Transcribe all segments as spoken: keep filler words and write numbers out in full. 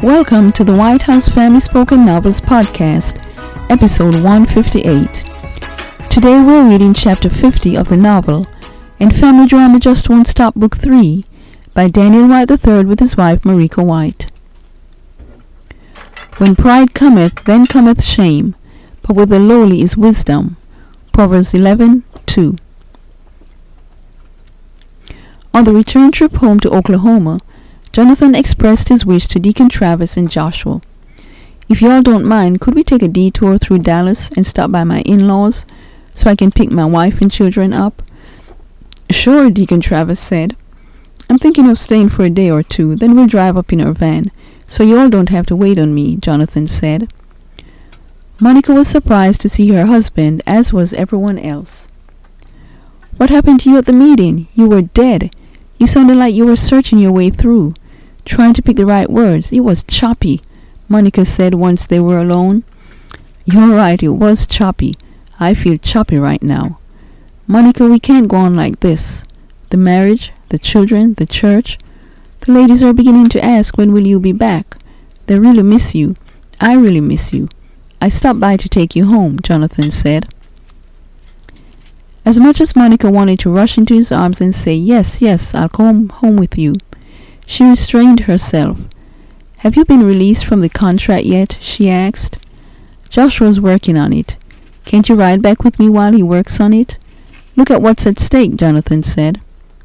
Welcome to the White House Family Spoken Novels Podcast, episode one fifty-eight. Today we're reading chapter fifty of the novel, and Family Drama Just Won't Stop Book three, by Daniel White the third with his wife Marika White. When pride cometh, then cometh shame, but with the lowly is wisdom. Proverbs eleven two. On the return trip home to Oklahoma, Jonathan expressed his wish to Deacon Travis and Joshua. "If y'all don't mind, could we take a detour through Dallas and stop by my in-laws so I can pick my wife and children up?" "Sure," Deacon Travis said. "I'm thinking of staying for a day or two, then we'll drive up in our van, so y'all don't have to wait on me," Jonathan said. Monica was surprised to see her husband, as was everyone else. "What happened to you at the meeting? You were dead. You sounded like you were searching your way through, trying to pick the right words. It was choppy," Monica said once they were alone. "You're right, it was choppy. I feel choppy right now. Monica, we can't go on like this. The marriage, the children, the church. The ladies are beginning to ask when will you be back. They really miss you. I really miss you. I stopped by to take you home," Jonathan said. As much as Monica wanted to rush into his arms and say, "Yes, yes, I'll come home with you," she restrained herself. "Have you been released from the contract yet?" she asked. "Joshua's working on it. Can't you ride back with me while he works on it? Look at what's at stake," Jonathan said.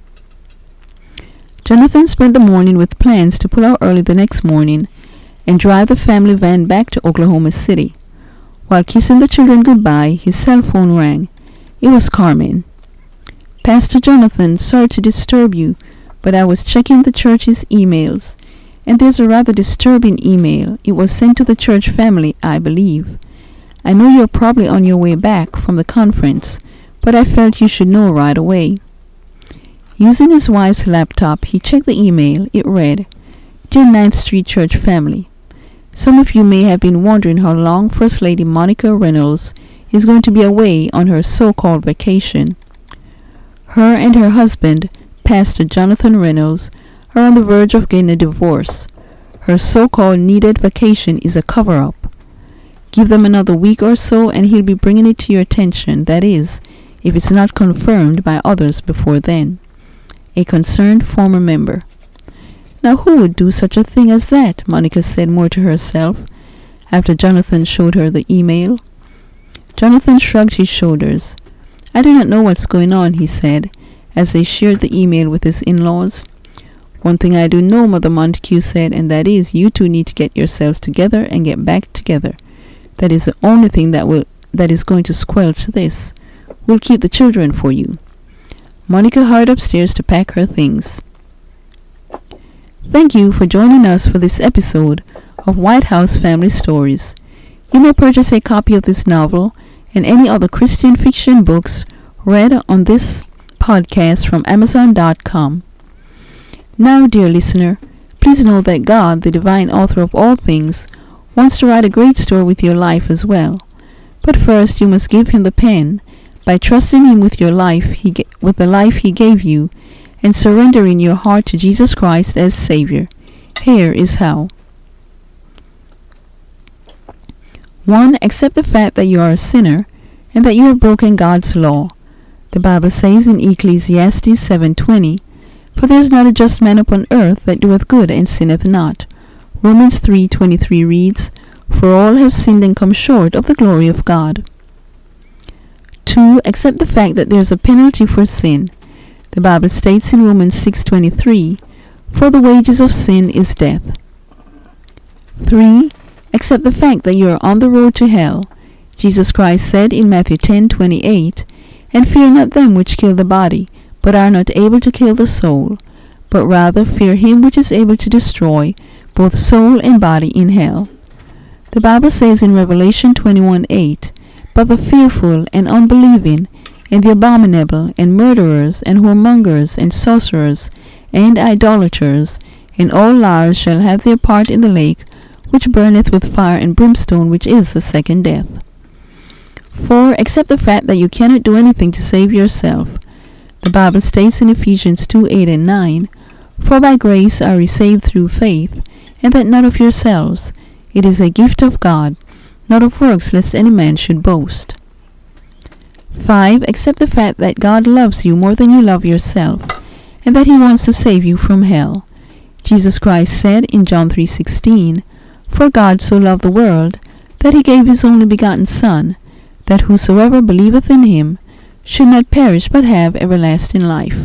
Jonathan spent the morning with plans to pull out early the next morning and drive the family van back to Oklahoma City. While kissing the children goodbye, his cell phone rang. It was Carmen. "Pastor Jonathan, sorry to disturb you, but I was checking the church's emails, and there's a rather disturbing email. It was sent to the church family, I believe. I know you're probably on your way back from the conference, but I felt you should know right away." Using his wife's laptop, he checked the email. It read, "Dear ninth Street Church family, some of you may have been wondering how long First Lady Monica Reynolds is going to be away on her so-called vacation. Her and her husband, Pastor Jonathan Reynolds, are on the verge of getting a divorce. Her so-called needed vacation is a cover-up. Give them another week or so and he'll be bringing it to your attention, that is, if it's not confirmed by others before then. A concerned former member." "Now who would do such a thing as that?" Monica said more to herself after Jonathan showed her the email. Jonathan shrugged his shoulders. "I do not know what's going on," he said, as they shared the email with his in-laws. "One thing I do know," Mother Montague said, "and that is you two need to get yourselves together and get back together. That is the only thing that will that is going to squelch this. We'll keep the children for you." Monica hurried upstairs to pack her things. Thank you for joining us for this episode of White House Family Stories. You may purchase a copy of this novel and any other Christian fiction books read on this podcast from amazon dot com. Now, dear listener, please know that God, the divine author of all things, wants to write a great story with your life as well. But first, you must give him the pen by trusting him with your life, he ga- with the life he gave you, and surrendering your heart to Jesus Christ as Savior. Here is how. One, accept the fact that you are a sinner and that you have broken God's law. The Bible says in Ecclesiastes seven twenty, "For there is not a just man upon earth that doeth good and sinneth not." Romans three twenty-three reads, "For all have sinned and come short of the glory of God." Two, accept the fact that there is a penalty for sin. The Bible states in Romans six twenty-three, "For the wages of sin is death." Three, accept the fact that you are on the road to hell. Jesus Christ said in Matthew ten twenty-eight, "And fear not them which kill the body, but are not able to kill the soul, but rather fear him which is able to destroy both soul and body in hell." The Bible says in Revelation twenty-one eight, "But the fearful and unbelieving, and the abominable, and murderers, and whoremongers, and sorcerers, and idolaters, and all liars shall have their part in the lake, which burneth with fire and brimstone, which is the second death." Four, accept the fact that you cannot do anything to save yourself. The Bible states in Ephesians two eight and nine, "For by grace are we saved through faith, and that not of yourselves. It is a gift of God, not of works, lest any man should boast. five. Accept the fact that God loves you more than you love yourself, and that he wants to save you from hell. Jesus Christ said in John three sixteen, "For God so loved the world, that he gave his only begotten Son, that whosoever believeth in him should not perish but have everlasting life."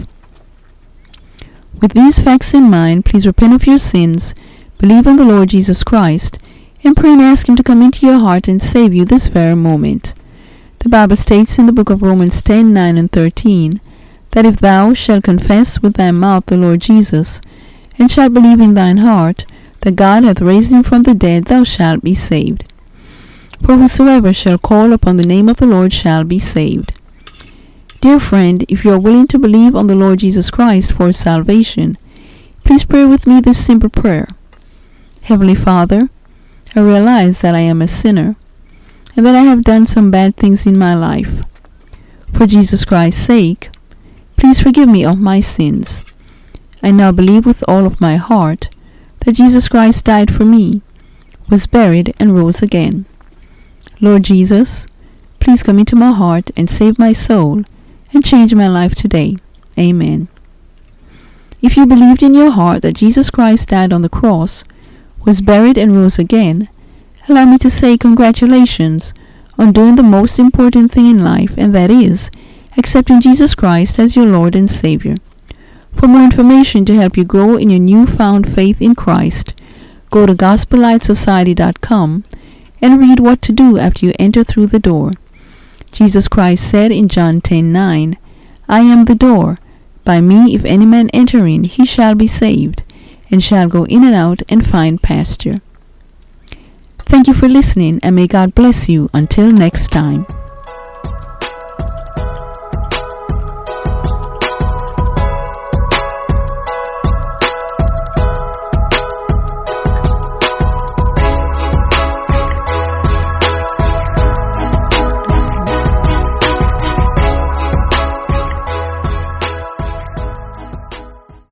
With these facts in mind, please repent of your sins, believe on the Lord Jesus Christ, and pray and ask him to come into your heart and save you this very moment. The Bible states in the book of Romans ten, nine and thirteen, that if thou shalt confess with thy mouth the Lord Jesus, and shalt believe in thine heart that God hath raised him from the dead, thou shalt be saved. For whosoever shall call upon the name of the Lord shall be saved. Dear friend, if you are willing to believe on the Lord Jesus Christ for salvation, please pray with me this simple prayer. Heavenly Father, I realize that I am a sinner, and that I have done some bad things in my life. For Jesus Christ's sake, please forgive me of my sins. I now believe with all of my heart that Jesus Christ died for me, was buried, and rose again. Lord Jesus, please come into my heart and save my soul and change my life today. Amen. If you believed in your heart that Jesus Christ died on the cross, was buried, and rose again, allow me to say congratulations on doing the most important thing in life, and that is accepting Jesus Christ as your Lord and Savior. For more information to help you grow in your newfound faith in Christ, go to gospel light society dot com and read what to do after you enter through the door. Jesus Christ said in John ten nine, "I am the door. By me if any man enter in, he shall be saved, and shall go in and out and find pasture." Thank you for listening, and may God bless you until next time.